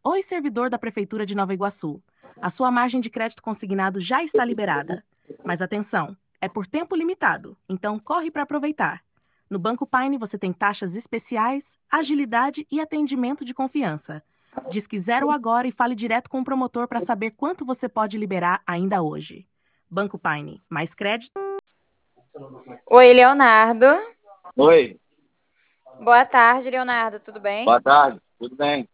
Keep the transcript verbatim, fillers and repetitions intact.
Oi, servidor da Prefeitura de Nova Iguaçu. A sua margem de crédito consignado já está liberada. Mas atenção, é por tempo limitado, então corre para aproveitar. No Banco Paine você tem taxas especiais, agilidade e atendimento de confiança. Disque zero agora e fale direto com o promotor para saber quanto você pode liberar ainda hoje. Banco Paine, mais crédito? Oi, Leonardo. Oi, Boa tarde, Leonardo. Tudo bem? boa tarde, tudo bem?